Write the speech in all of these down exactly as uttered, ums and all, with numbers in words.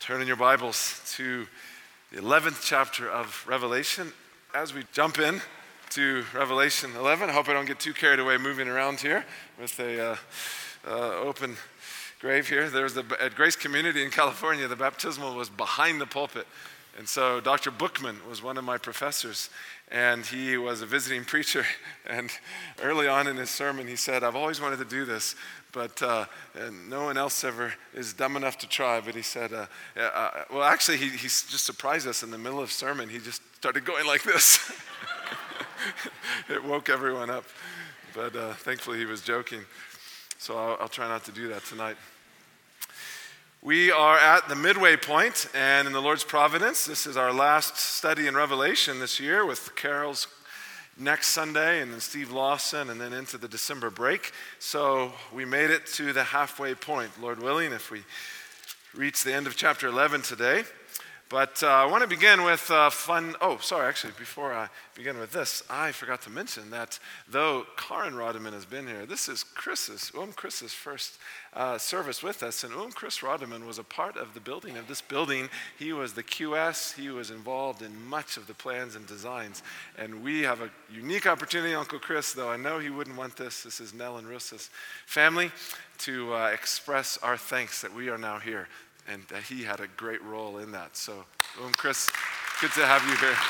Turn in your Bibles to the eleventh chapter of Revelation. As we jump in to Revelation eleven, I hope I don't get too carried away moving around here with a uh, uh, open grave here. There's the, at Grace Community in California, the baptismal was behind the pulpit. And so Doctor Bookman was one of my professors, and he was a visiting preacher. And early on in his sermon, he said, I've always wanted to do this, but uh, and no one else ever is dumb enough to try. But he said, uh, uh, well, actually, he, he just surprised us in the middle of sermon. He just started going like this. It woke everyone up. But uh, thankfully, he was joking. So I'll, I'll try not to do that tonight. We are at the midway point, and in the Lord's providence, this is our last study in Revelation this year with Carol's next Sunday, and then Steve Lawson, and then into the December break. So we made it to the halfway point, Lord willing, if we reach the end of chapter eleven today. But uh, I want to begin with uh, fun. Oh, sorry, actually, before I begin with this, I forgot to mention that though Karen Rodeman has been here, this is Chris's, Um Chris's first uh, service with us. And Um Chris Rodeman was a part of the building of this building. He was the Q S. He was involved in much of the plans and designs. And we have a unique opportunity, Uncle Chris, though I know he wouldn't want this. This is Nell and Russa's family, to uh, express our thanks that we are now here. And uh, he had a great role in that. So, um, Chris, good to have you here.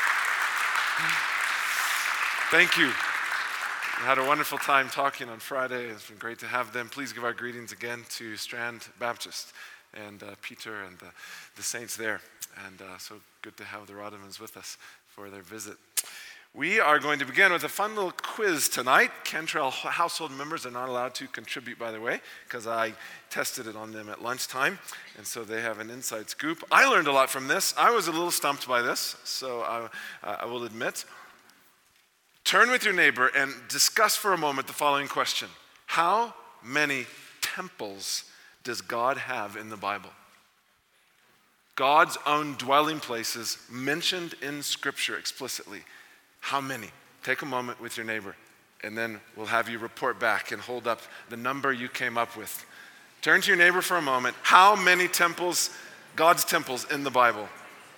Thank you. We had a wonderful time talking on Friday. It's been great to have them. Please give our greetings again to Strand Baptist and uh, Peter and the, the saints there. And uh, so good to have the Rodemans with us for their visit. We are going to begin with a fun little quiz tonight. Cantrell household members are not allowed to contribute, by the way, because I tested it on them at lunchtime, and so they have an inside scoop. I learned a lot from this. I was a little stumped by this, so I, I will admit. Turn with your neighbor and discuss for a moment the following question. How many temples does God have in the Bible? God's own dwelling places mentioned in Scripture explicitly. How many? Take a moment with your neighbor, and then we'll have you report back and hold up the number you came up with. Turn to your neighbor for a moment. How many temples, God's temples in the Bible?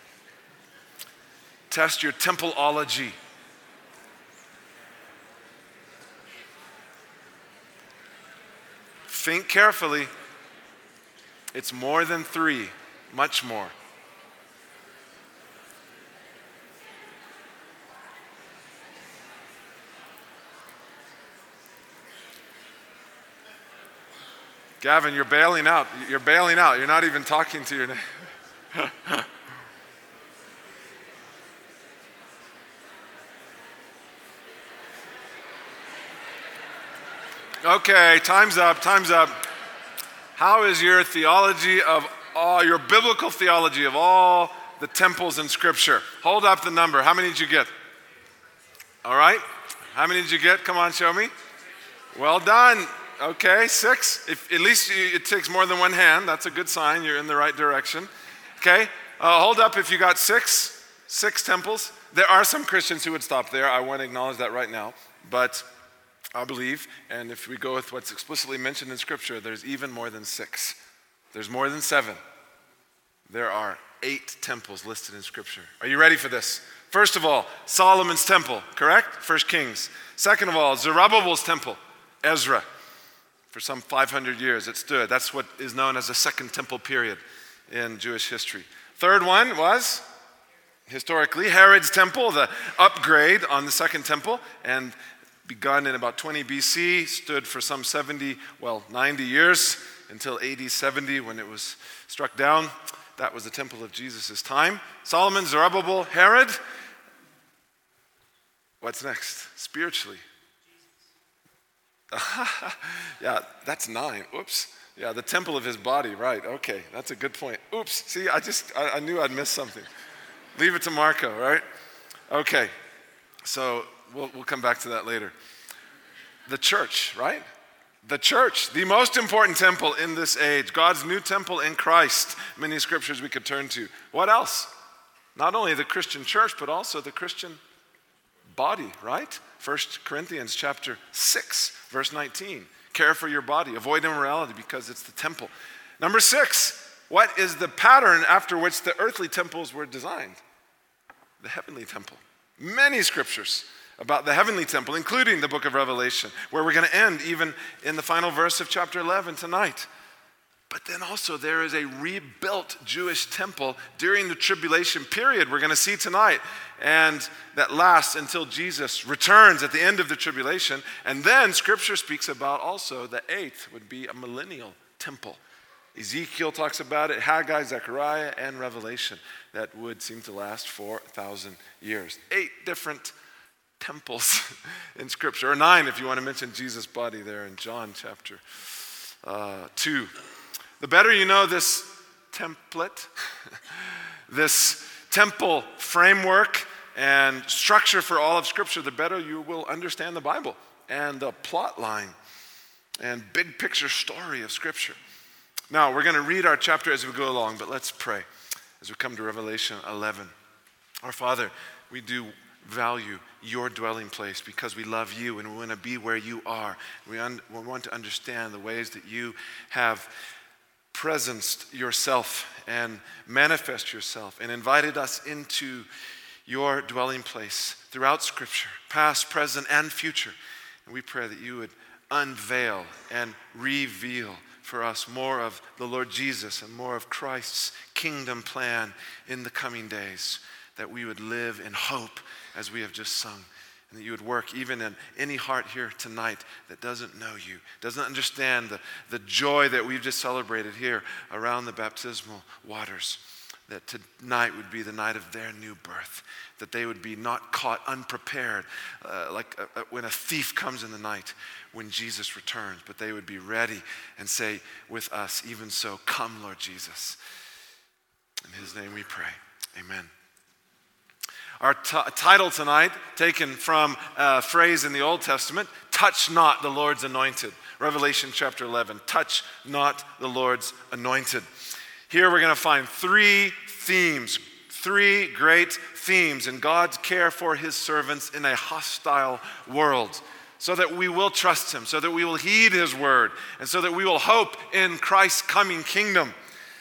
Test your templeology. Think carefully. It's more than three, much more. Gavin, you're bailing out. You're bailing out. You're not even talking to your neighbor. Okay, time's up, time's up. How is your theology of all, your biblical theology of all the temples in Scripture? Hold up the number. How many did you get? All right. How many did you get? Come on, show me. Well done. Okay, six. If, at least you, it takes more than one hand. That's a good sign. You're in the right direction. Okay, uh, hold up if you got six. Six temples. There are some Christians who would stop there. I want to acknowledge that right now. But I believe, and if we go with what's explicitly mentioned in Scripture, there's even more than six. There's more than seven. There are eight temples listed in Scripture. Are you ready for this? First of all, Solomon's temple, correct? First Kings. Second of all, Zerubbabel's temple, Ezra. For some five hundred years it stood. That's what is known as the Second Temple period in Jewish history. Third one was, historically, Herod's temple, the upgrade on the Second Temple, and begun in about twenty B C, stood for some seventy, well, ninety years, until A D seventy when it was struck down. That was the temple of Jesus' time. Solomon, Zerubbabel, Herod. What's next? Spiritually. Yeah, that's nine. Oops. Yeah, the temple of his body, right. Okay, that's a good point. Oops. See, I just, I, I knew I'd missed something. Leave it to Marco, right? Okay, so we'll, we'll come back to that later. The church, right? The church, the most important temple in this age. God's new temple in Christ. Many scriptures we could turn to. What else? Not only the Christian church, but also the Christian body, right? First Corinthians chapter six, verse nineteen. Care for your body. Avoid immorality because it's the temple. Number six, What is the pattern after which the earthly temples were designed? The heavenly temple. Many scriptures about the heavenly temple, including the book of Revelation, where we're going to end even in the final verse of chapter eleven tonight. But then also there is a rebuilt Jewish temple during the tribulation period we're going to see tonight. And that lasts until Jesus returns at the end of the tribulation. And then scripture speaks about also the eighth would be a millennial temple. Ezekiel talks about it, Haggai, Zechariah, and Revelation. That would seem to last for a thousand years. Eight different temples in scripture, or nine if you want to mention Jesus' body there in John chapter uh, two. The better you know this template, this temple framework and structure for all of Scripture, the better you will understand the Bible and the plot line and big picture story of Scripture. Now, we're going to read our chapter as we go along, but let's pray as we come to Revelation eleven. Our Father, we do value your dwelling place because we love you and we want to be where you are. We, un- we want to understand the ways that you have presenced yourself and manifest yourself and invited us into your dwelling place throughout Scripture, past, present, and future. And we pray that you would unveil and reveal for us more of the Lord Jesus and more of Christ's kingdom plan in the coming days, that we would live in hope as we have just sung. And that you would work even in any heart here tonight that doesn't know you, doesn't understand the, the joy that we've just celebrated here around the baptismal waters. That tonight would be the night of their new birth. That they would be not caught unprepared uh, like uh, when a thief comes in the night when Jesus returns. But they would be ready and say with us, even so, come Lord Jesus. In his name we pray, amen. Our t- title tonight, taken from a phrase in the Old Testament, touch not the Lord's anointed. Revelation chapter eleven, touch not the Lord's anointed. Here we're going to find three themes, three great themes in God's care for his servants in a hostile world, so that we will trust him, so that we will heed his word, and so that we will hope in Christ's coming kingdom.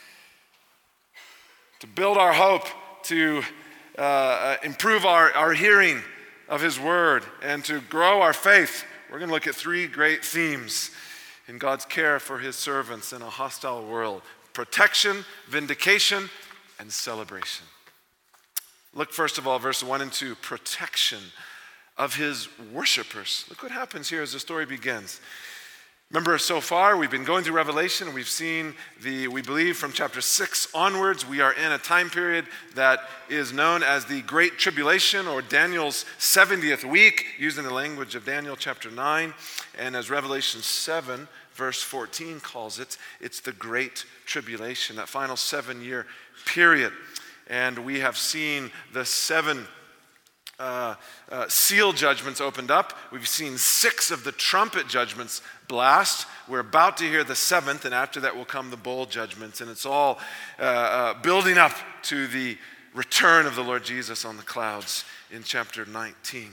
To build our hope, to Uh, improve our, our hearing of his word, and to grow our faith, we're going to look at three great themes in God's care for his servants in a hostile world: protection, vindication, and celebration. Look first of all, verse one and two, protection of his worshipers. Look what happens here as the story begins. Remember, so far we've been going through Revelation. We've seen the, we believe from chapter six onwards, we are in a time period that is known as the Great Tribulation, or Daniel's seventieth week, using the language of Daniel chapter nine. And as Revelation seven, verse fourteen calls it, it's the Great Tribulation, that final seven-year period. And we have seen the seven Uh, uh, seal judgments opened up. We've seen six of the trumpet judgments blast. We're about to hear the seventh, and after that will come the bowl judgments. And it's all uh, uh, building up to the return of the Lord Jesus on the clouds in chapter nineteen.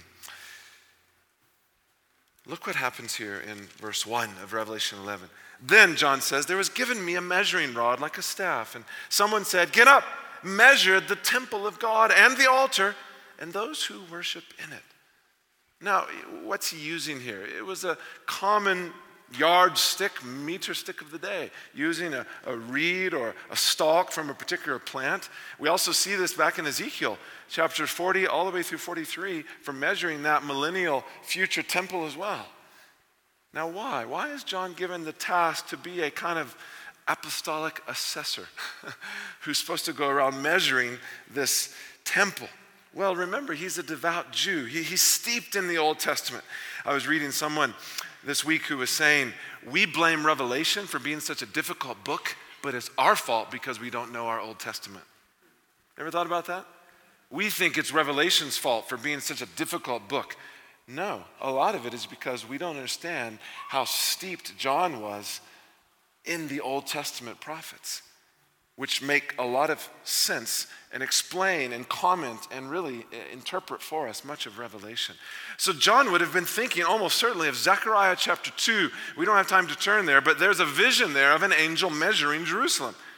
Look what happens here in verse one of Revelation eleven. Then, John says, there was given me a measuring rod like a staff, and someone said, get up, measure the temple of God and the altar, and those who worship in it. Now, what's he using here? It was a common yardstick, meter stick of the day, using a, a reed or a stalk from a particular plant. We also see this back in Ezekiel, chapter forty, all the way through forty-three, for measuring that millennial future temple as well. Now, why? Why is John given the task to be a kind of apostolic assessor who's supposed to go around measuring this temple? Well, remember, he's a devout Jew. He, he's steeped in the Old Testament. I was reading someone this week who was saying, we blame Revelation for being such a difficult book, but it's our fault because we don't know our Old Testament. Ever thought about that? We think it's Revelation's fault for being such a difficult book. No, a lot of it is because we don't understand how steeped John was in the Old Testament prophets, which make a lot of sense and explain and comment and really interpret for us much of Revelation. So John would have been thinking almost certainly of Zechariah chapter two. We don't have time to turn there, but there's a vision there of an angel measuring Jerusalem.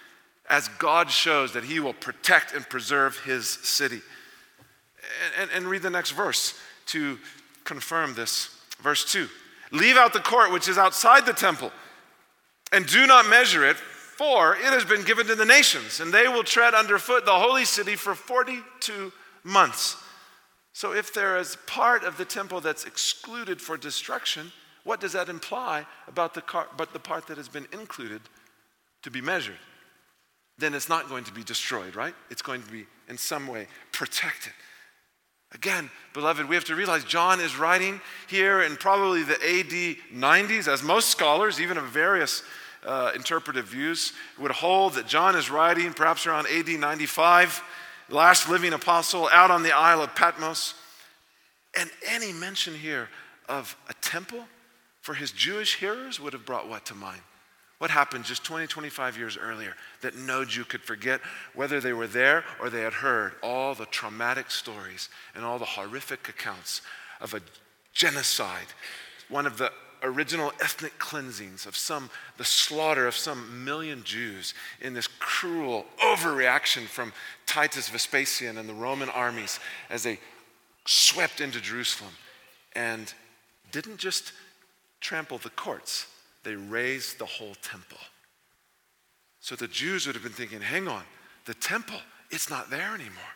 as God shows that he will protect and preserve his city. And, and, and read the next verse to confirm this. Verse two. Leave out the court which is outside the temple, and do not measure it, for it has been given to the nations, and they will tread underfoot the holy city for forty-two months. So if there is part of the temple that's excluded for destruction, what does that imply about the, car, but the part that has been included to be measured? Then it's not going to be destroyed, right? It's going to be in some way protected. Again, beloved, we have to realize John is writing here in probably the A D nineties, as most scholars, even of various uh, interpretive views, would hold that John is writing perhaps around A D ninety-five, last living apostle out on the Isle of Patmos. And any mention here of a temple for his Jewish hearers would have brought what to mind? What happened just twenty, twenty-five years earlier that no Jew could forget, whether they were there or they had heard all the traumatic stories and all the horrific accounts of a genocide, one of the original ethnic cleansings of some, the slaughter of some million Jews in this cruel overreaction from Titus Vespasian and the Roman armies as they swept into Jerusalem and didn't just trample the courts, they razed the whole temple. So the Jews would have been thinking, hang on, the temple, it's not there anymore.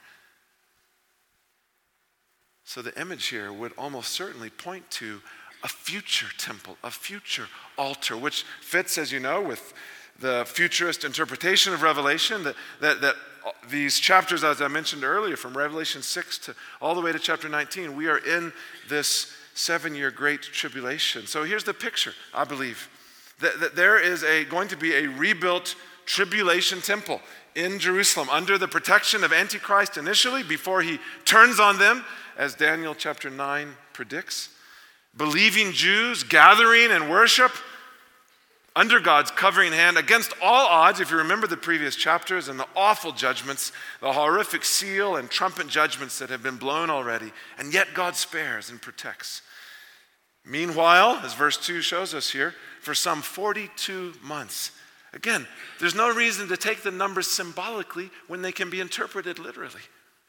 So the image here would almost certainly point to a future temple, a future altar, which fits, as you know, with the futurist interpretation of Revelation, that, that, that these chapters, as I mentioned earlier, from Revelation six to all the way to chapter nineteen, we are in this seven-year great tribulation. So here's the picture, I believe, that, that there is a going to be a rebuilt tribulation temple in Jerusalem under the protection of Antichrist initially, before he turns on them, as Daniel chapter nine predicts. Believing Jews gathering and worship under God's covering hand against all odds. If you remember the previous chapters and the awful judgments, the horrific seal and trumpet judgments that have been blown already, and yet God spares and protects. Meanwhile, as verse two shows us here, for some forty-two months. Again, there's no reason to take the numbers symbolically when they can be interpreted literally.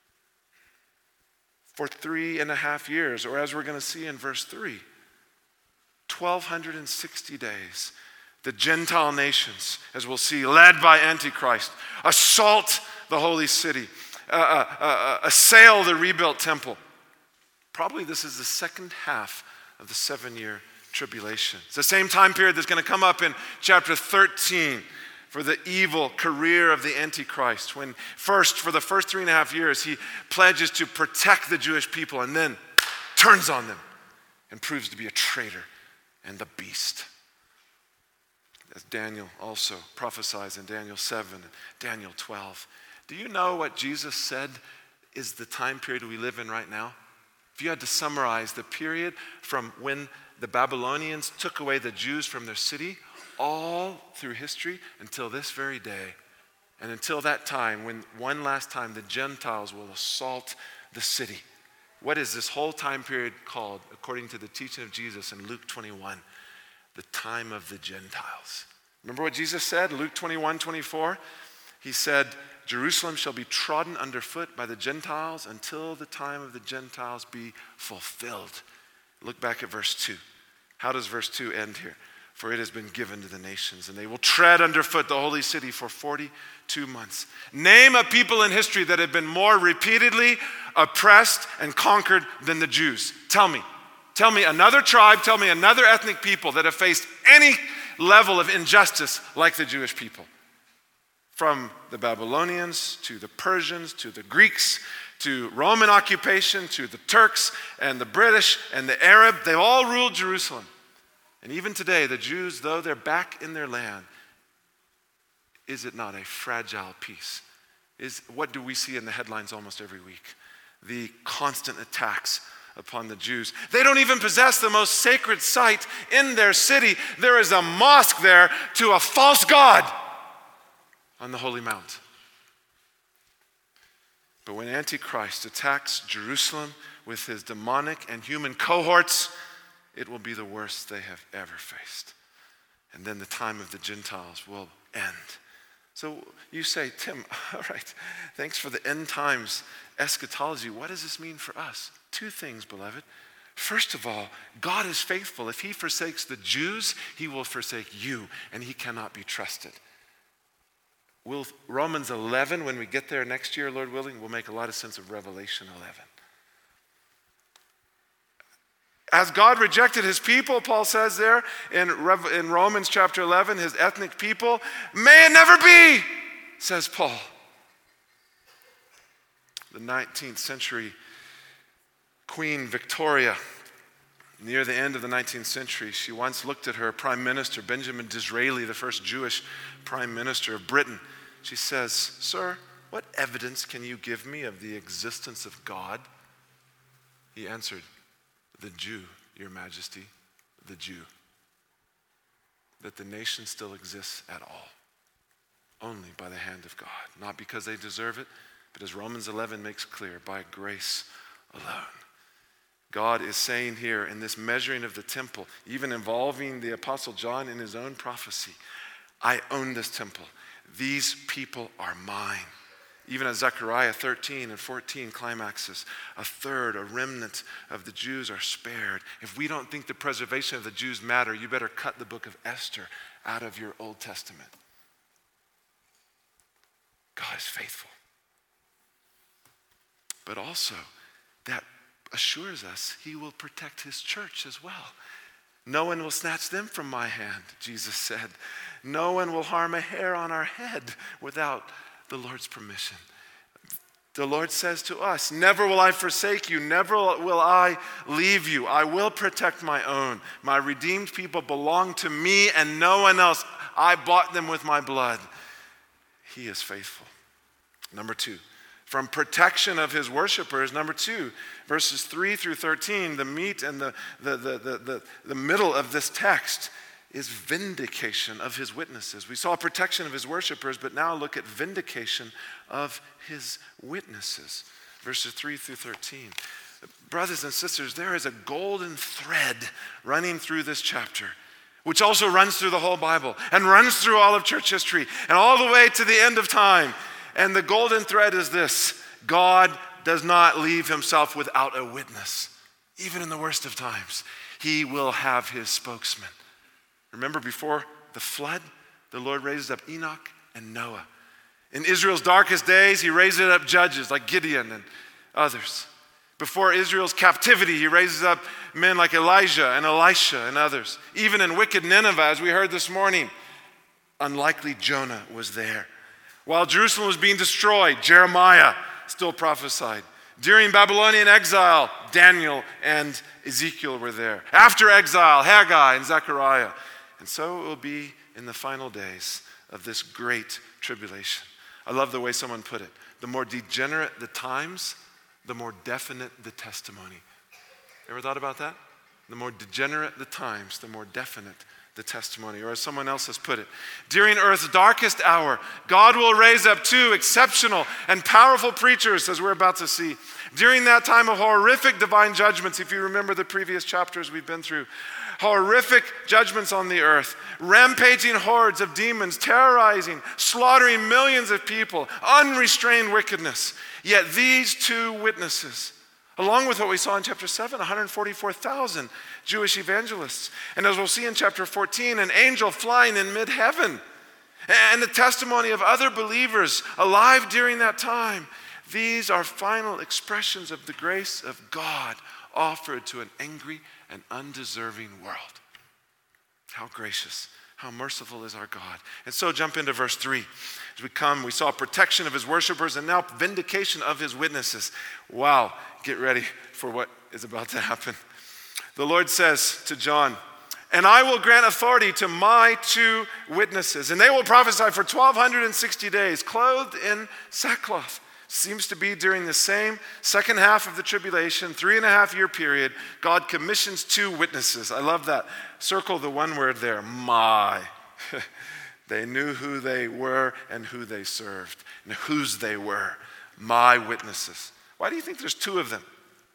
For three and a half years, or as we're going to see in verse three, twelve sixty days, the Gentile nations, as we'll see, led by Antichrist, assault the holy city, uh, uh, uh, assail the rebuilt temple. Probably this is the second half of the seven-year tribulation. It's the same time period that's going to come up in chapter thirteen for the evil career of the Antichrist, when first, for the first three and a half years, he pledges to protect the Jewish people and then turns on them and proves to be a traitor and the beast. As Daniel also prophesies in Daniel seven and Daniel twelve. Do you know what Jesus said is the time period we live in right now? If you had to summarize the period from when the Babylonians took away the Jews from their city, all through history until this very day, and until that time when one last time the Gentiles will assault the city. What is this whole time period called, according to the teaching of Jesus in Luke twenty-one? The time of the Gentiles. Remember what Jesus said in Luke twenty-one, twenty-four? He said, Jerusalem shall be trodden underfoot by the Gentiles until the time of the Gentiles be fulfilled. Look back at verse two. How does verse two end here? For it has been given to the nations, and they will tread underfoot the holy city for forty-two months. Name a people in history that have been more repeatedly oppressed and conquered than the Jews. Tell me. Tell me another tribe, tell me another ethnic people that have faced any level of injustice like the Jewish people. From the Babylonians to the Persians to the Greeks to Roman occupation to the Turks and the British and the Arab, they've all ruled Jerusalem. And even today, the Jews, though they're back in their land, is it not a fragile piece? Is, what do we see in the headlines almost every week? The constant attacks upon the Jews. They don't even possess the most sacred site in their city. There is a mosque there to a false god on the Holy Mount. But when Antichrist attacks Jerusalem with his demonic and human cohorts, it will be the worst they have ever faced. And then the time of the Gentiles will end. So you say, Tim, all right, thanks for the end times eschatology. What does this mean for us? Two things, beloved. First of all, God is faithful. If he forsakes the Jews, he will forsake you, and he cannot be trusted. Will Romans eleven, when we get there next year, Lord willing, will make a lot of sense of Revelation eleven. As God rejected his people, Paul says there in, Rev- in Romans chapter eleven, his ethnic people, may it never be, says Paul. The nineteenth century Queen Victoria, near the end of the nineteenth century, she once looked at her prime minister, Benjamin Disraeli, the first Jewish prime minister of Britain. She says, "Sir, what evidence can you give me of the existence of God?" He answered, "The Jew, your majesty, the Jew. That the nation still exists at all, only by the hand of God. Not because they deserve it, but as Romans eleven makes clear, by grace alone." God is saying here in this measuring of the temple, even involving the Apostle John in his own prophecy, I own this temple. These people are mine. Even as Zechariah thirteen and fourteen climaxes, a third, a remnant of the Jews are spared. If we don't think the preservation of the Jews matter, you better cut the book of Esther out of your Old Testament. God is faithful. But also, that assures us he will protect his church as well. No one will snatch them from my hand, Jesus said. No one will harm a hair on our head without the Lord's permission. The Lord says to us, never will I forsake you, never will I leave you. I will protect my own. My redeemed people belong to me and no one else. I bought them with my blood. He is faithful. Number two, from protection of his worshipers. Number two, verses three through thirteen, the meat and the, the, the, the, the, the middle of this text is vindication of his witnesses. We saw protection of his worshipers, but now look at vindication of his witnesses. Verses three through thirteen. Brothers and sisters, there is a golden thread running through this chapter, which also runs through the whole Bible and runs through all of church history and all the way to the end of time. And the golden thread is this: God does not leave himself without a witness. Even in the worst of times, he will have his spokesman. Remember, before the flood, the Lord raised up Enoch and Noah. In Israel's darkest days, he raised up judges like Gideon and others. Before Israel's captivity, he raises up men like Elijah and Elisha and others. Even in wicked Nineveh, as we heard this morning, unlikely Jonah was there. While Jerusalem was being destroyed, Jeremiah still prophesied. During Babylonian exile, Daniel and Ezekiel were there. After exile, Haggai and Zechariah. And so it will be in the final days of this great tribulation. I love the way someone put it. The more degenerate the times, the more definite the testimony. Ever thought about that? The more degenerate the times, the more definite the testimony. Or as someone else has put it, during earth's darkest hour, God will raise up two exceptional and powerful preachers, as we're about to see. During that time of horrific divine judgments, if you remember the previous chapters we've been through, horrific judgments on the earth, rampaging hordes of demons, terrorizing, slaughtering millions of people, unrestrained wickedness. Yet these two witnesses, along with what we saw in chapter seven, one hundred forty-four thousand Jewish evangelists. And as we'll see in chapter fourteen, an angel flying in mid-heaven. And the testimony of other believers alive during that time. These are final expressions of the grace of God offered to an angry and undeserving world. How gracious, how merciful is our God. And so jump into verse three. As we come, we saw protection of his worshipers and now vindication of his witnesses. Wow, get ready for what is about to happen. The Lord says to John, and I will grant authority to my two witnesses, and they will prophesy for twelve sixty days, clothed in sackcloth. Seems to be during the same second half of the tribulation, three and a half year period, God commissions two witnesses. I love that. Circle the one word there, my. They knew who they were and who they served and whose they were, my witnesses. Why do you think there's two of them?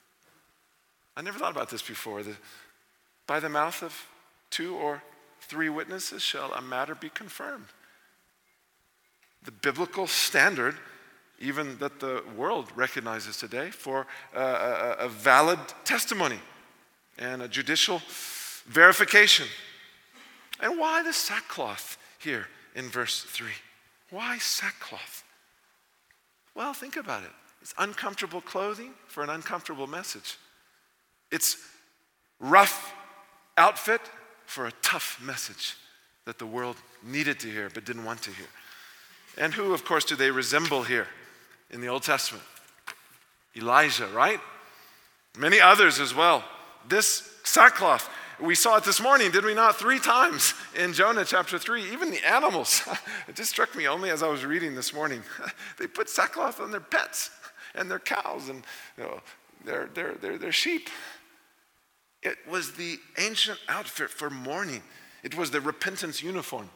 I never thought about this before. The, by the mouth of two or three witnesses shall a matter be confirmed. the biblical standard, even that the world recognizes today, for a, a, a valid testimony and a judicial verification. And why the sackcloth here in verse three? Why sackcloth? Well, think about it. It's uncomfortable clothing for an uncomfortable message. It's rough outfit for a tough message that the world needed to hear but didn't want to hear. And who, of course, do they resemble here in the Old Testament? Elijah, right? Many others as well. This sackcloth, we saw it this morning, did we not? Three times in Jonah chapter three. Even the animals. It just struck me only as I was reading this morning. They put sackcloth on their pets and their cows and you know, their, their, their, their sheep. It was the ancient outfit for mourning. It was the repentance uniform.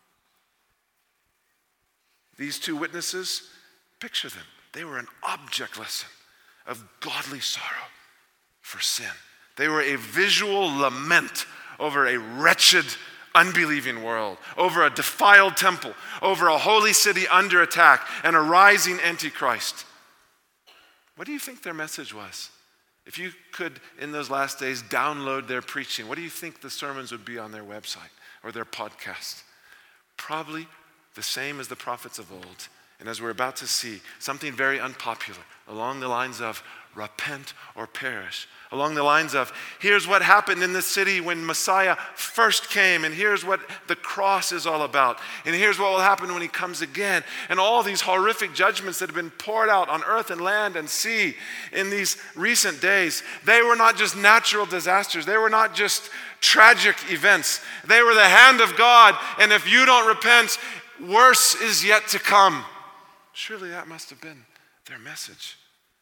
These two witnesses, picture them. They were an object lesson of godly sorrow for sin. They were a visual lament over a wretched, unbelieving world, over a defiled temple, over a holy city under attack, and a rising antichrist. What do you think their message was? If you could, in those last days, download their preaching, what do you think the sermons would be on their website or their podcast? Probably the same as the prophets of old. And as we're about to see, something very unpopular along the lines of repent or perish. Along the lines of, here's what happened in this city when Messiah first came, and here's what the cross is all about, and here's what will happen when he comes again. And all these horrific judgments that have been poured out on earth and land and sea in these recent days, they were not just natural disasters. They were not just tragic events. They were the hand of God, and if you don't repent, worse is yet to come. Surely that must have been their message.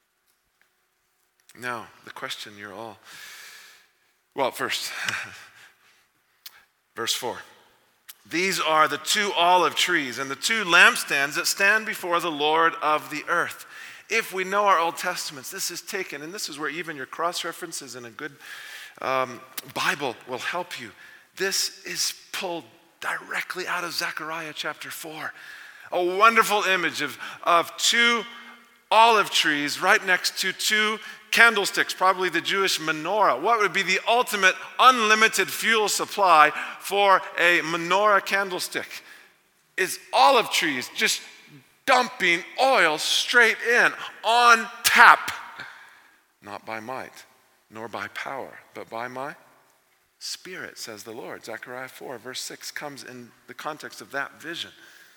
Now, the question you're all, well, first, verse four. These are the two olive trees and the two lampstands that stand before the Lord of the earth. If we know our Old Testaments, this is taken, and this is where even your cross-references in a good um, Bible will help you. This is pulled directly out of Zechariah chapter four. A wonderful image of, of two olive trees right next to two candlesticks, probably the Jewish menorah. What would be the ultimate unlimited fuel supply for a menorah candlestick? Is olive trees just dumping oil straight in on tap. Not by might, nor by power, but by my Spirit, says the Lord. Zechariah four, verse six comes in the context of that vision.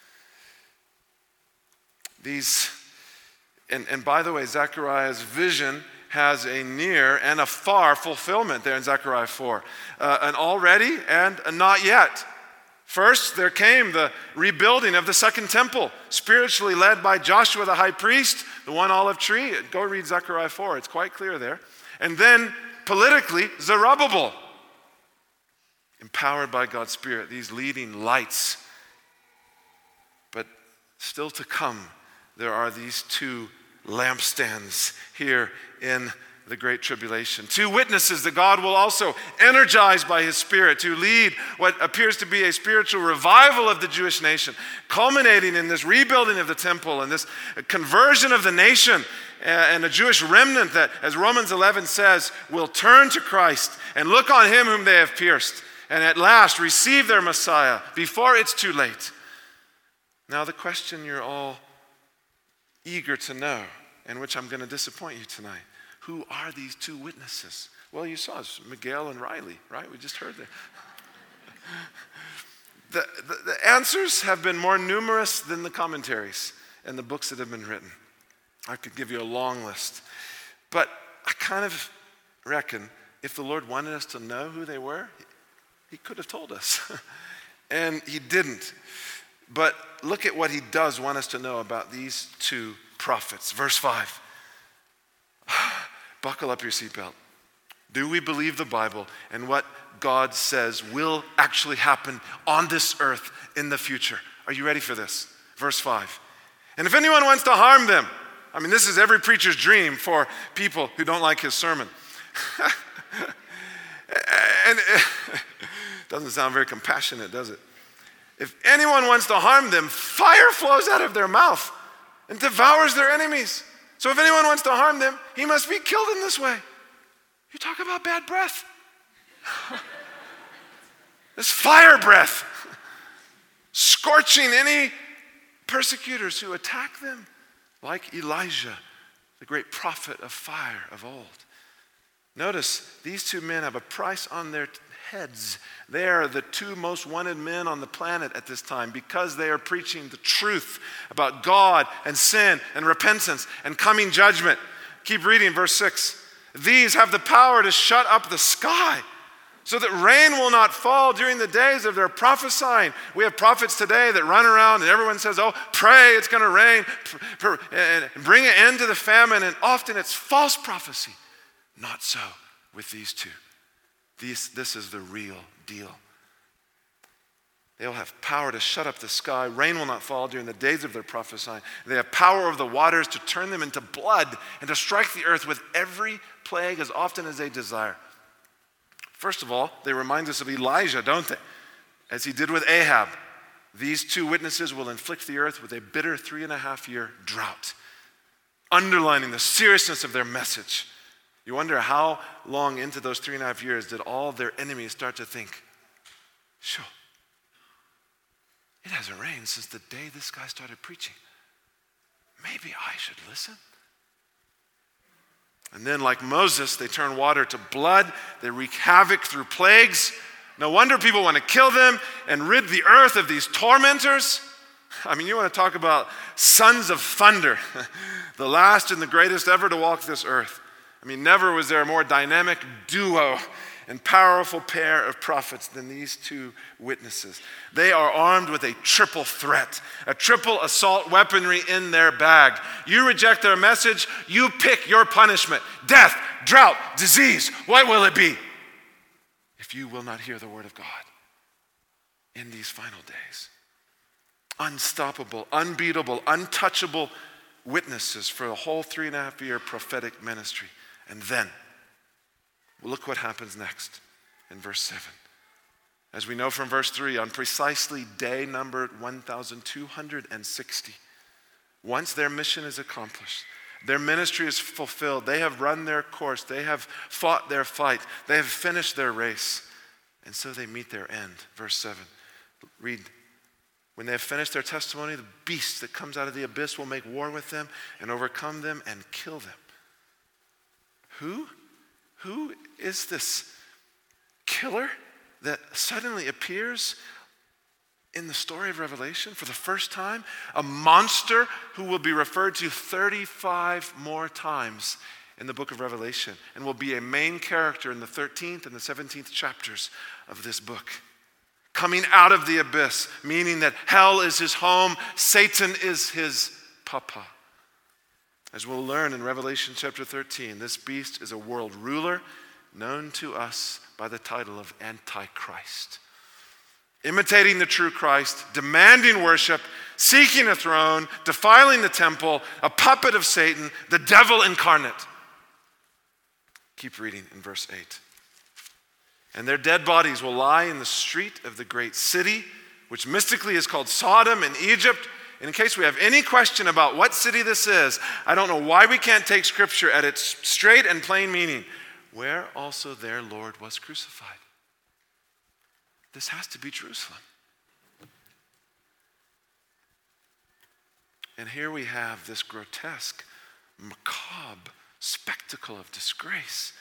These, and, and by the way, Zechariah's vision has a near and a far fulfillment there in Zechariah four. Uh, an already and a not yet. First, there came the rebuilding of the second temple, spiritually led by Joshua the high priest, the one olive tree. Go read Zechariah four, it's quite clear there. And then, politically, Zerubbabel, empowered by God's Spirit, these leading lights. But still to come, there are these two lampstands here in the Great Tribulation. Two witnesses that God will also energize by His Spirit to lead what appears to be a spiritual revival of the Jewish nation, culminating in this rebuilding of the temple and this conversion of the nation and a Jewish remnant that, as Romans eleven says, will turn to Christ and look on Him whom they have pierced and at last receive their Messiah before it's too late. Now the question you're all eager to know, and which I'm going to disappoint you tonight. Who are these two witnesses? Well, you saw it's Miguel and Riley, right? We just heard that. the, the, the answers have been more numerous than the commentaries and the books that have been written. I could give you a long list. But I kind of reckon if the Lord wanted us to know who they were, He could have told us. And He didn't. But look at what He does want us to know about these two prophets. Verse five. Buckle up your seatbelt. Do we believe the Bible and what God says will actually happen on this earth in the future? Are you ready for this? Verse five. And if anyone wants to harm them, I mean, this is every preacher's dream for people who don't like his sermon. And it doesn't sound very compassionate, does it? If anyone wants to harm them, fire flows out of their mouth and devours their enemies. So if anyone wants to harm them, he must be killed in this way. You talk about bad breath. This fire breath, scorching any persecutors who attack them, like Elijah, the great prophet of fire of old. Notice, these two men have a price on their heads. They are the two most wanted men on the planet at this time because they are preaching the truth about God and sin and repentance and coming judgment. Keep reading verse six. These have the power to shut up the sky so that rain will not fall during the days of their prophesying. We have prophets today that run around and everyone says, oh, pray, it's going to rain, and bring an end to the famine. And often it's false prophecy. Not so with these two. These, this is the real deal. They'll have power to shut up the sky. Rain will not fall during the days of their prophesying. They have power over the waters to turn them into blood and to strike the earth with every plague as often as they desire. First of all, they remind us of Elijah, don't they? As he did with Ahab. These two witnesses will inflict the earth with a bitter three and a half year drought, underlining the seriousness of their message. You wonder how long into those three and a half years did all their enemies start to think, sure, it hasn't rained since the day this guy started preaching. Maybe I should listen. And then, like Moses, they turn water to blood. They wreak havoc through plagues. No wonder people want to kill them and rid the earth of these tormentors. I mean, you want to talk about sons of thunder, the last and the greatest ever to walk this earth. I mean, never was there a more dynamic duo and powerful pair of prophets than these two witnesses. They are armed with a triple threat, a triple assault weaponry in their bag. You reject their message, you pick your punishment. Death, drought, disease, what will it be? If you will not hear the word of God in these final days. Unstoppable, unbeatable, untouchable witnesses for the whole three and a half year prophetic ministry. And then, well, look what happens next in verse seven. As we know from verse three, on precisely day number one thousand two hundred sixty, once their mission is accomplished, their ministry is fulfilled, they have run their course, they have fought their fight, they have finished their race, and so they meet their end. Verse seven, read. When they have finished their testimony, the beast that comes out of the abyss will make war with them and overcome them and kill them. Who? Who is this killer that suddenly appears in the story of Revelation for the first time? A monster who will be referred to thirty-five more times in the book of Revelation and will be a main character in the thirteenth and the seventeenth chapters of this book. Coming out of the abyss, meaning that hell is his home, Satan is his papa. As we'll learn in Revelation chapter thirteen, this beast is a world ruler known to us by the title of Antichrist. Imitating the true Christ, demanding worship, seeking a throne, defiling the temple, a puppet of Satan, the devil incarnate. Keep reading in verse eight. And their dead bodies will lie in the street of the great city, which mystically is called Sodom in Egypt. And in case we have any question about what city this is, I don't know why we can't take Scripture at its straight and plain meaning, where also their Lord was crucified. This has to be Jerusalem. And here we have this grotesque, macabre spectacle of disgrace.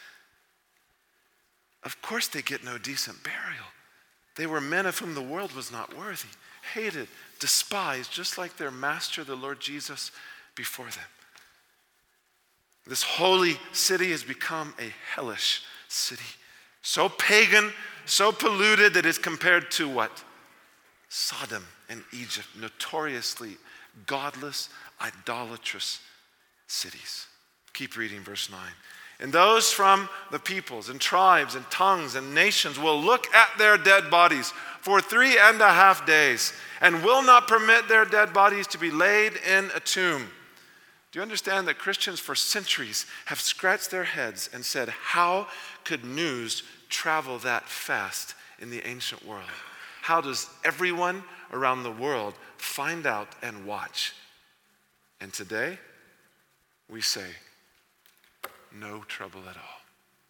Of course they get no decent burial. They were men of whom the world was not worthy, hated, despised, just like their master, the Lord Jesus, before them. This holy city has become a hellish city. So pagan, so polluted that it's compared to what? Sodom and Egypt, notoriously godless, idolatrous cities. Keep reading verse nine. And those from the peoples and tribes and tongues and nations will look at their dead bodies for three and a half days and will not permit their dead bodies to be laid in a tomb. Do you understand that Christians for centuries have scratched their heads and said, how could news travel that fast in the ancient world? How does everyone around the world find out and watch? And today, we say, no trouble at all.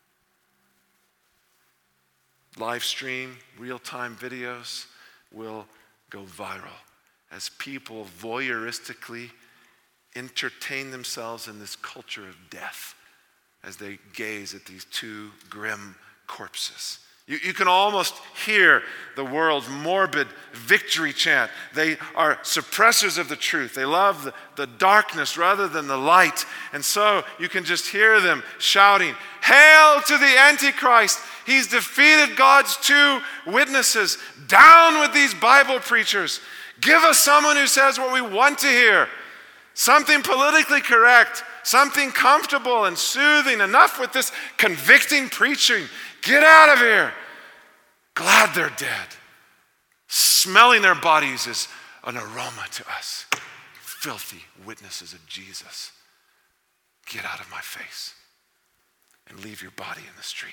Live stream, real-time videos will go viral as people voyeuristically entertain themselves in this culture of death as they gaze at these two grim corpses. You, you can almost hear the world's morbid victory chant. They are suppressors of the truth. They love the, the darkness rather than the light. And so you can just hear them shouting, "Hail to the Antichrist! He's defeated God's two witnesses. Down with these Bible preachers. Give us someone who says what we want to hear. Something politically correct, something comfortable and soothing. Enough with this convicting preaching. Get out of here." Glad they're dead. Smelling their bodies is an aroma to us. Filthy witnesses of Jesus. Get out of my face and leave your body in the street.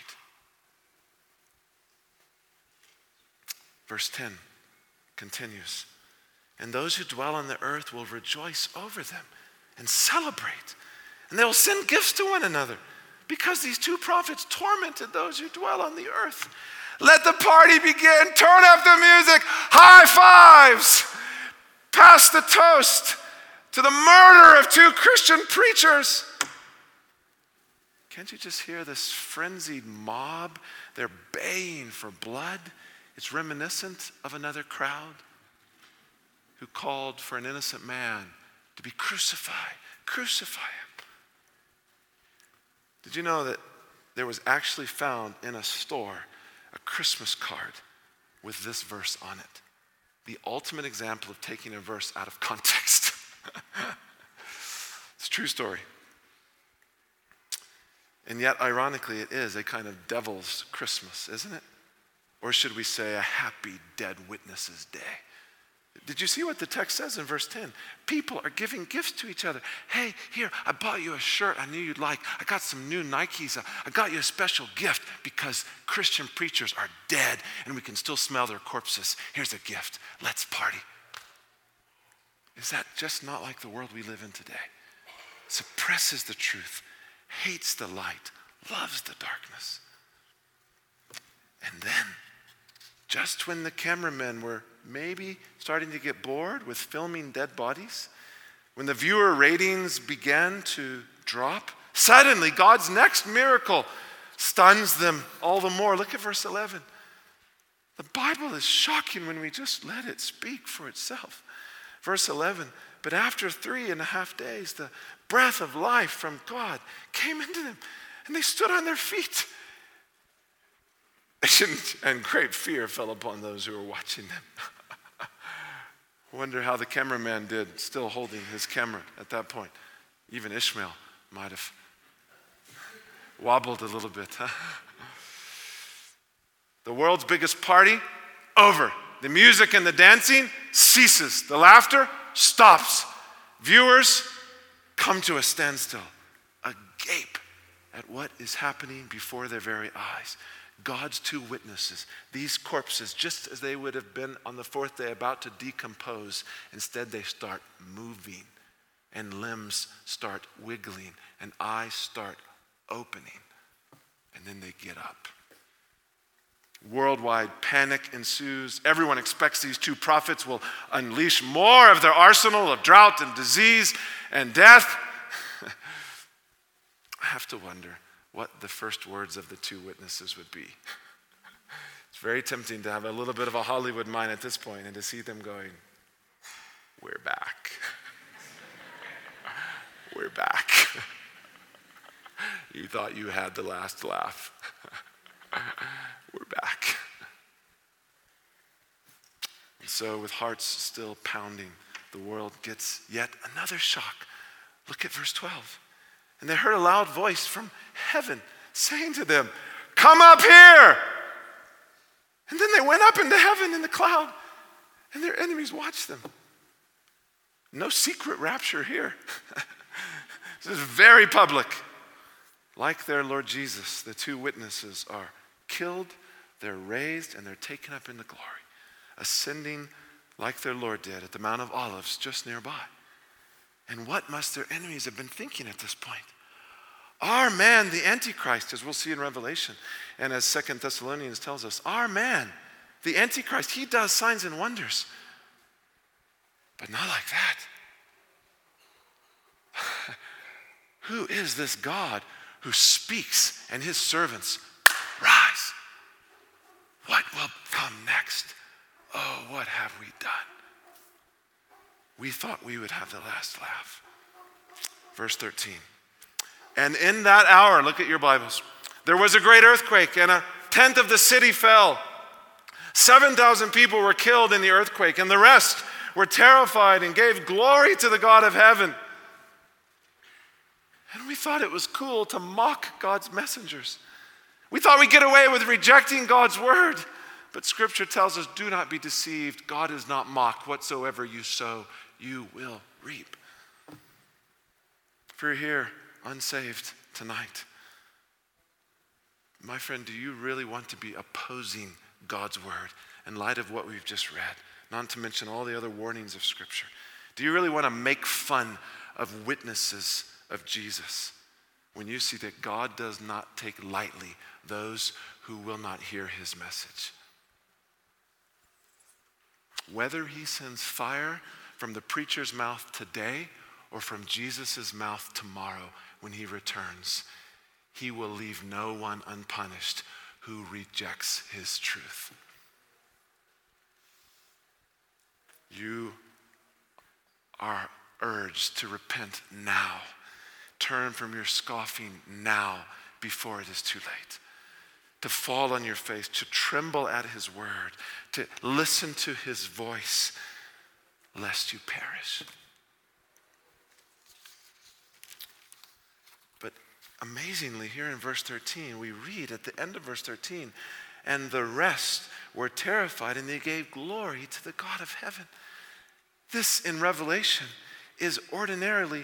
Verse ten continues. And those who dwell on the earth will rejoice over them and celebrate. And they will send gifts to one another because these two prophets tormented those who dwell on the earth. Let the party begin. Turn up the music. High fives. Pass the toast to the murder of two Christian preachers. Can't you just hear this frenzied mob? They're baying for blood. It's reminiscent of another crowd who called for an innocent man to be crucified. Crucify him. Did you know that there was actually found in a store a Christmas card with this verse on it? The ultimate example of taking a verse out of context. It's a true story. And yet, ironically, it is a kind of devil's Christmas, isn't it? Or should we say a happy dead witnesses day? Did you see what the text says in verse ten? People are giving gifts to each other. Hey, here, I bought you a shirt I knew you'd like. I got some new Nikes. I got you a special gift because Christian preachers are dead and we can still smell their corpses. Here's a gift. Let's party. Is that just not like the world we live in today? Suppresses the truth, hates the light, loves the darkness. And then, just when the cameramen were maybe starting to get bored with filming dead bodies, when the viewer ratings began to drop, suddenly God's next miracle stuns them all the more. Look at verse eleven. The Bible is shocking when we just let it speak for itself. Verse eleven, but after three and a half days, the breath of life from God came into them, and they stood on their feet. And great fear fell upon those who were watching them. Wonder how the cameraman did, still holding his camera at that point. Even Ishmael might have wobbled a little bit. Huh? The world's biggest party, over. The music and the dancing ceases. The laughter stops. Viewers come to a standstill, agape at what is happening before their very eyes. God's two witnesses, these corpses, just as they would have been on the fourth day about to decompose, instead they start moving and limbs start wiggling and eyes start opening, and then they get up. Worldwide panic ensues. Everyone expects these two prophets will unleash more of their arsenal of drought and disease and death. I have to wonder what the first words of the two witnesses would be. It's very tempting to have a little bit of a Hollywood mind at this point and to see them going, "We're back. We're back. You thought you had the last laugh. We're back." And so with hearts still pounding, the world gets yet another shock. Look at verse twelve. And they heard a loud voice from heaven saying to them, "Come up here." And then they went up into heaven in the cloud, and their enemies watched them. No secret rapture here. This is very public. Like their Lord Jesus, the two witnesses are killed, they're raised, and they're taken up into glory. ascending like their Lord did at the Mount of Olives just nearby. And what must their enemies have been thinking at this point? Our man, the Antichrist, as we'll see in Revelation, and as Second Thessalonians tells us, our man, the Antichrist, he does signs and wonders, but not like that. Who is this God who speaks and his servants rise? What will come next? Oh, what have we done? We thought we would have the last laugh. Verse thirteen. And in that hour, look at your Bibles, there was a great earthquake and a tenth of the city fell. seven thousand people were killed in the earthquake, and the rest were terrified and gave glory to the God of heaven. And we thought it was cool to mock God's messengers. We thought we'd get away with rejecting God's word. But Scripture tells us, do not be deceived. God is not mocked. Whatsoever you sow, you will reap. If you're here unsaved tonight, my friend, do you really want to be opposing God's word in light of what we've just read? Not to mention all the other warnings of Scripture. Do you really want to make fun of witnesses of Jesus when you see that God does not take lightly those who will not hear his message? Whether he sends fire from the preacher's mouth today or from Jesus' mouth tomorrow when he returns, he will leave no one unpunished who rejects his truth. You are urged to repent now. Turn from your scoffing now before it is too late. To fall on your face, to tremble at his word, to listen to his voice, lest you perish. But amazingly, here in verse thirteen, we read at the end of verse thirteen, and the rest were terrified, and they gave glory to the God of heaven. This in Revelation is ordinarily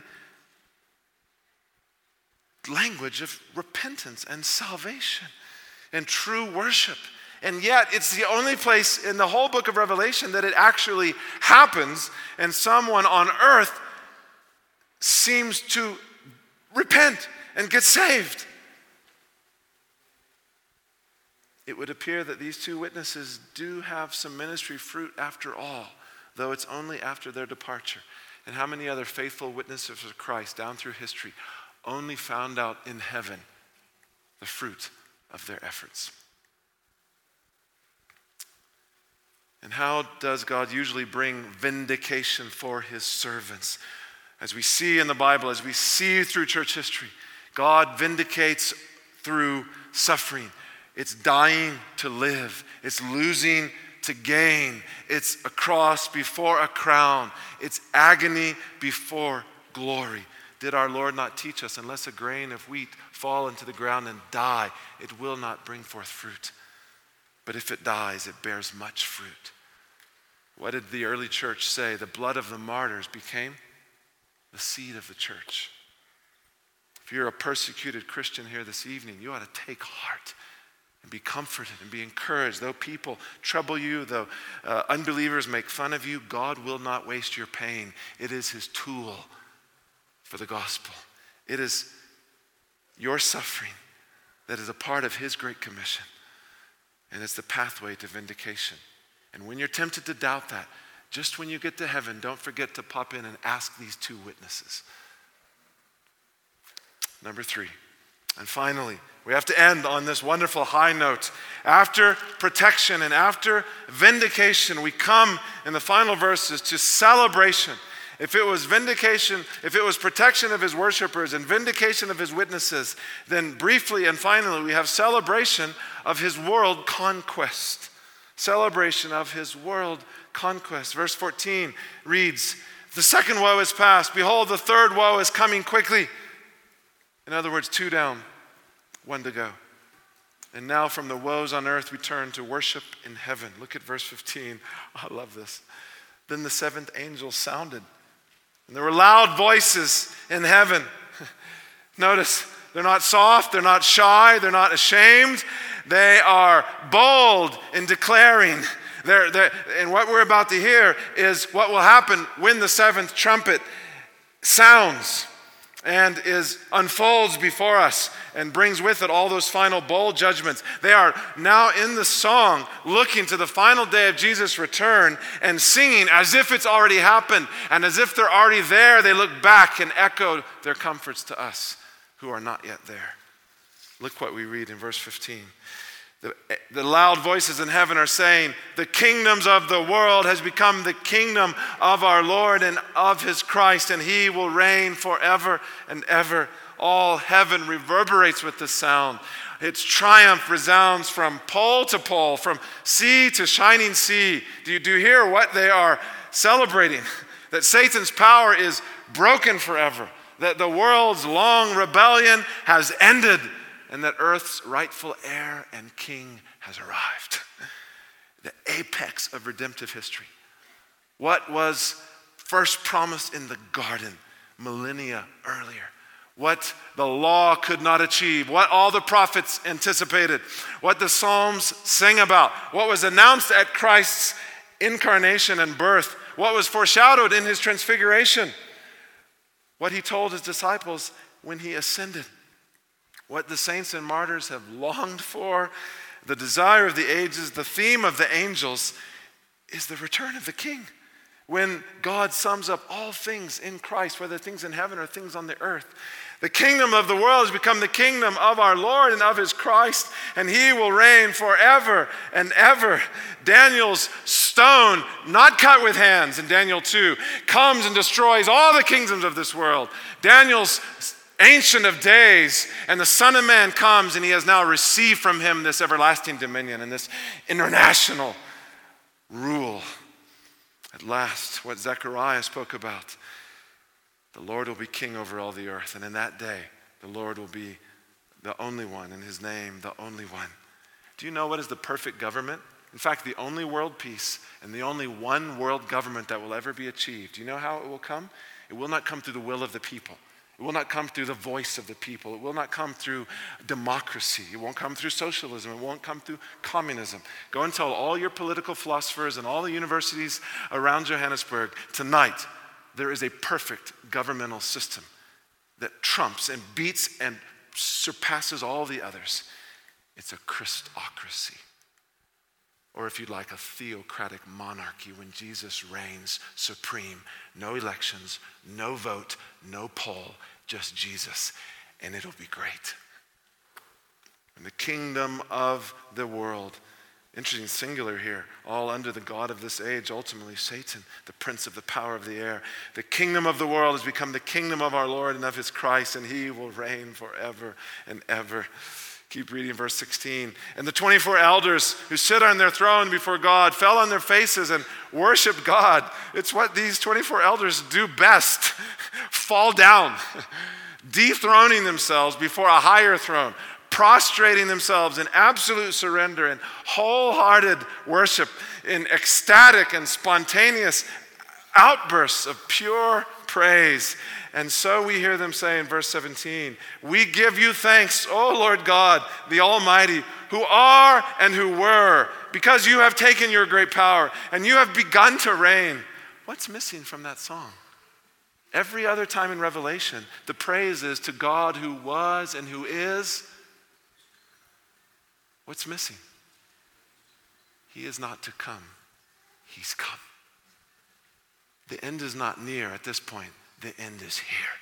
language of repentance and salvation and true worship. And yet it's the only place in the whole book of Revelation that it actually happens and someone on earth seems to repent and get saved. It would appear that these two witnesses do have some ministry fruit after all, though it's only after their departure. And how many other faithful witnesses of Christ down through history only found out in heaven the fruit of their efforts? And how does God usually bring vindication for his servants? As we see in the Bible, as we see through church history, God vindicates through suffering. It's dying to live. It's losing to gain. It's a cross before a crown. It's agony before glory. Did our Lord not teach us, unless a grain of wheat fall into the ground and die, it will not bring forth fruit. But if it dies, it bears much fruit. What did the early church say? The blood of the martyrs became the seed of the church. If you're a persecuted Christian here this evening, you ought to take heart and be comforted and be encouraged. Though people trouble you, though uh, unbelievers make fun of you, God will not waste your pain. It is his tool for the gospel. It is your suffering that is a part of his great commission. And it's the pathway to vindication. And when you're tempted to doubt that, just when you get to heaven, don't forget to pop in and ask these two witnesses. Number three. And finally, we have to end on this wonderful high note. After protection and after vindication, we come in the final verses to celebration. If it was vindication, if it was protection of his worshipers and vindication of his witnesses, then briefly and finally we have celebration of his world conquest. Celebration of his world conquest. Verse fourteen reads, the second woe is past. Behold, the third woe is coming quickly. In other words, two down, one to go. And now from the woes on earth we turn to worship in heaven. Look at verse fifteen. I love this. Then the seventh angel sounded, and there were loud voices in heaven. Notice, they're not soft, they're not shy, they're not ashamed. They are bold in declaring They're, they're, and what we're about to hear is what will happen when the seventh trumpet sounds and is unfolds before us and brings with it all those final bowl judgments. They are now in the song looking to the final day of Jesus' return and singing as if it's already happened, and as if they're already there, they look back and echo their comforts to us who are not yet there. Look what we read in verse fifteen. The, the loud voices in heaven are saying, the kingdoms of the world has become the kingdom of our Lord and of his Christ, and he will reign forever and ever. All heaven reverberates with the sound. Its triumph resounds from pole to pole, from sea to shining sea. Do you, do you hear what they are celebrating? That Satan's power is broken forever, that the world's long rebellion has ended, and that earth's rightful heir and king has arrived. The apex of redemptive history. What was first promised in the garden millennia earlier. What the law could not achieve. What all the prophets anticipated. What the Psalms sing about. What was announced at Christ's incarnation and birth. What was foreshadowed in his transfiguration. What he told his disciples when he ascended. What the saints and martyrs have longed for, the desire of the ages, the theme of the angels, is the return of the King. When God sums up all things in Christ, whether things in heaven or things on the earth. The kingdom of the world has become the kingdom of our Lord and of his Christ, and he will reign forever and ever. Daniel's stone, not cut with hands in Daniel two, comes and destroys all the kingdoms of this world. Daniel's Ancient of Days, and the Son of Man comes, and he has now received from him this everlasting dominion and this international rule. At last, what Zechariah spoke about, the Lord will be king over all the earth, and in that day, the Lord will be the only one, in his name, the only one. Do you know what is the perfect government? In fact, the only world peace and the only one world government that will ever be achieved. Do you know how it will come? It will not come through the will of the people. It will not come through the voice of the people. It will not come through democracy. It won't come through socialism. It won't come through communism. Go and tell all your political philosophers and all the universities around Johannesburg tonight, there is a perfect governmental system that trumps and beats and surpasses all the others. It's a Christocracy. Or if you'd like, a theocratic monarchy when Jesus reigns supreme. No elections, no vote, no poll, just Jesus. And it'll be great. And the kingdom of the world. Interesting singular here. All under the God of this age, ultimately Satan, the prince of the power of the air. The kingdom of the world has become the kingdom of our Lord and of his Christ, and he will reign forever and ever. Keep reading verse sixteen. And the twenty-four elders who sit on their throne before God fell on their faces and worshiped God. It's what these twenty-four elders do best. Fall down, dethroning themselves before a higher throne, prostrating themselves in absolute surrender and wholehearted worship, in ecstatic and spontaneous outbursts of pure praise. And so we hear them say in verse seventeen, we give you thanks, O Lord God, the Almighty, who are and who were, because you have taken your great power and you have begun to reign. What's missing from that song? Every other time in Revelation, the praise is to God who was and who is. What's missing? He is not to come. He's come. The end is not near at this point. The end is here.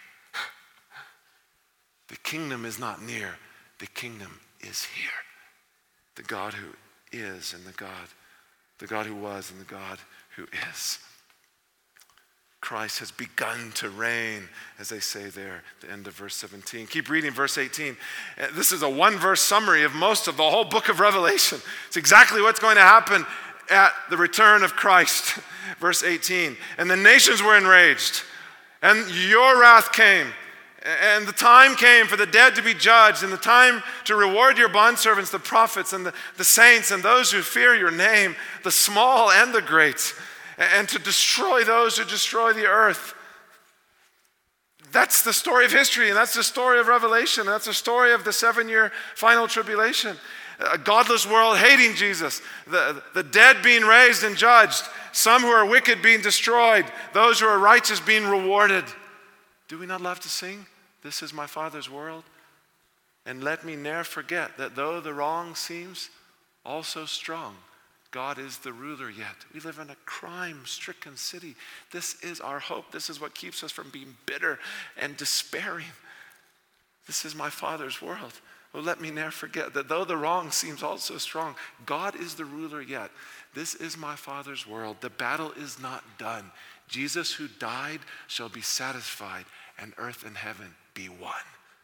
The kingdom is not near. The kingdom is here. The God who is and the God, the God who was and the God who is. Christ has begun to reign, as they say there, the end of verse seventeen. Keep reading verse eighteen. This is a one-verse summary of most of the whole book of Revelation. It's exactly what's going to happen at the return of Christ. Verse eighteen. And the nations were enraged, and your wrath came, and the time came for the dead to be judged, and the time to reward your bondservants, the prophets, and the, the saints, and those who fear your name, the small and the great, and to destroy those who destroy the earth. That's the story of history, and that's the story of Revelation, and that's the story of the seven-year final tribulation. A godless world hating Jesus. The, the dead being raised and judged. Some who are wicked being destroyed. Those who are righteous being rewarded. Do we not love to sing, "This is my Father's world"? And let me ne'er forget that though the wrong seems also strong, God is the ruler yet. We live in a crime-stricken city. This is our hope. This is what keeps us from being bitter and despairing. This is my Father's world. Well, let me ne'er forget that though the wrong seems also strong, God is the ruler yet. This is my Father's world. The battle is not done. Jesus who died shall be satisfied, and earth and heaven be one.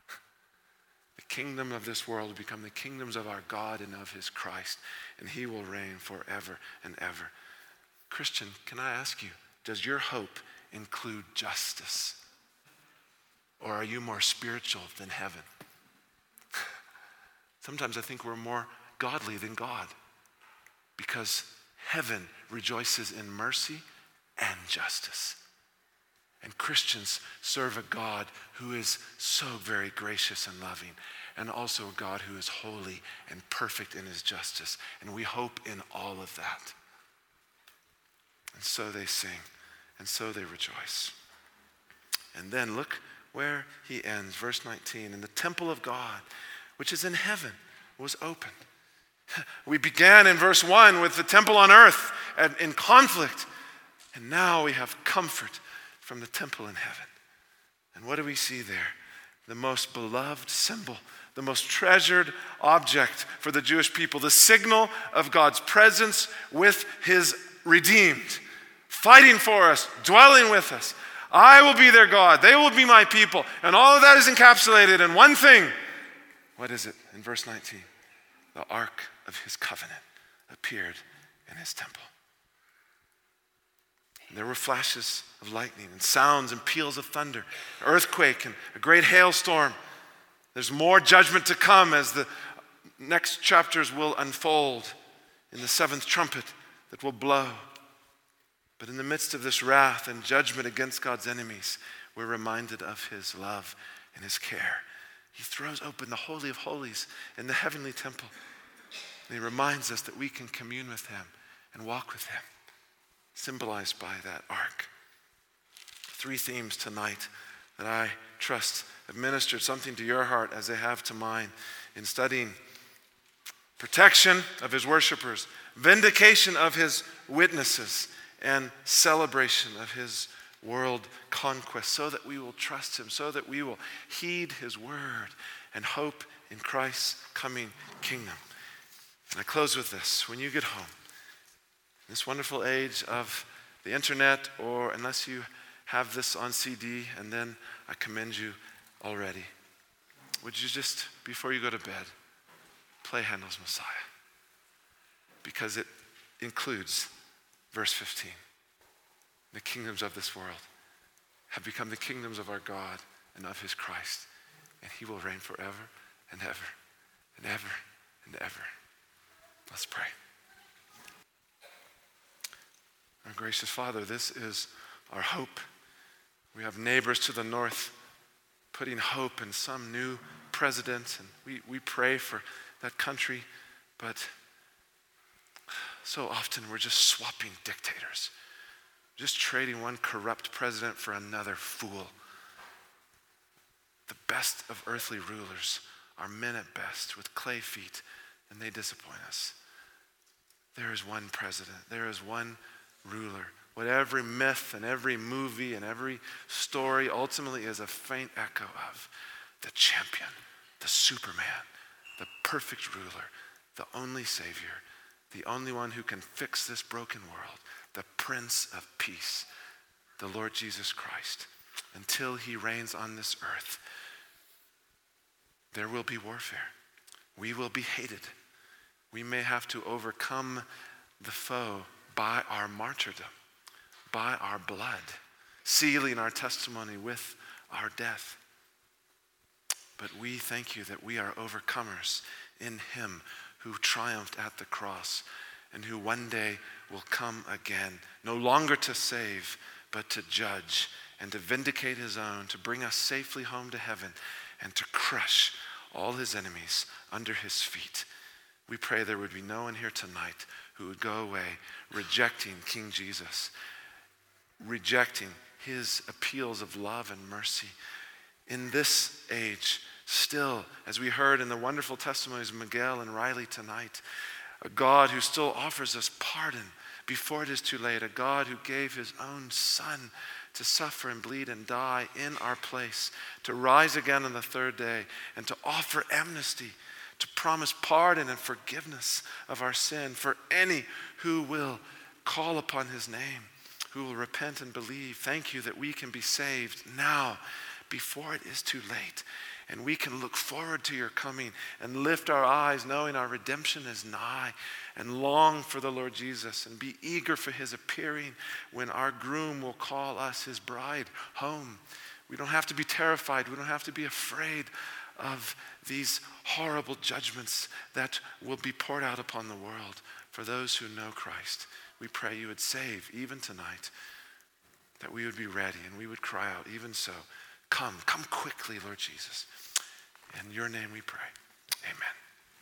The kingdom of this world will become the kingdoms of our God and of his Christ, and he will reign forever and ever. Christian, can I ask you, does your hope include justice? Or are you more spiritual than heaven? Sometimes I think we're more godly than God, because heaven rejoices in mercy and justice. And Christians serve a God who is so very gracious and loving, and also a God who is holy and perfect in his justice. And we hope in all of that. And so they sing, and so they rejoice. And then look where he ends, verse nineteen. And the temple of God, which is in heaven, was opened. We began in verse one with the temple on earth and in conflict. And now we have comfort from the temple in heaven. And what do we see there? The most beloved symbol, the most treasured object for the Jewish people, the signal of God's presence with his redeemed, fighting for us, dwelling with us. I will be their God. They will be my people. And all of that is encapsulated in one thing. What is it? In verse nineteen, the ark of his covenant appeared in his temple. And there were flashes of lightning and sounds and peals of thunder, an earthquake and a great hailstorm. There's more judgment to come as the next chapters will unfold in the seventh trumpet that will blow. But in the midst of this wrath and judgment against God's enemies, we're reminded of his love and his care. He throws open the Holy of Holies in the heavenly temple. And he reminds us that we can commune with him and walk with him, symbolized by that ark. Three themes tonight that I trust have ministered something to your heart as they have to mine in studying protection of his worshipers, vindication of his witnesses, and celebration of his world conquest, so that we will trust him, so that we will heed his word and hope in Christ's coming kingdom. And I close with this. When you get home, in this wonderful age of the internet, or unless you have this on C D, and then I commend you already, would you just, before you go to bed, play Handel's Messiah? Because it includes verse fifteen. The kingdoms of this world have become the kingdoms of our God and of his Christ, and he will reign forever and ever and ever and ever. Let's pray. Our gracious Father, this is our hope. We have neighbors to the north putting hope in some new president, and we, we pray for that country, but so often we're just swapping dictators, just trading one corrupt president for another fool. The best of earthly rulers are men at best with clay feet, and they disappoint us. There is one president. There is one ruler. What every myth and every movie and every story ultimately is a faint echo of: the champion, the Superman, the perfect ruler, the only Savior, the only one who can fix this broken world, the Prince of Peace, the Lord Jesus Christ. Until he reigns on this earth, there will be warfare. We will be hated. We may have to overcome the foe by our martyrdom, by our blood, sealing our testimony with our death. But we thank you that we are overcomers in him who triumphed at the cross and who one day will come again, no longer to save, but to judge and to vindicate his own, to bring us safely home to heaven and to crush all his enemies under his feet. We pray there would be no one here tonight who would go away rejecting King Jesus, rejecting his appeals of love and mercy. In this age, still, as we heard in the wonderful testimonies of Miguel and Riley tonight, a God who still offers us pardon before it is too late, a God who gave his own son to suffer and bleed and die in our place, to rise again on the third day, and to offer amnesty, to promise pardon and forgiveness of our sin for any who will call upon his name, who will repent and believe. Thank you that we can be saved now before it is too late. And we can look forward to your coming and lift our eyes knowing our redemption is nigh, and long for the Lord Jesus and be eager for his appearing when our groom will call us his bride home. We don't have to be terrified. We don't have to be afraid of these horrible judgments that will be poured out upon the world for those who know Christ. We pray you would save even tonight, that we would be ready and we would cry out, even so, come, come quickly, Lord Jesus. In your name we pray. Amen.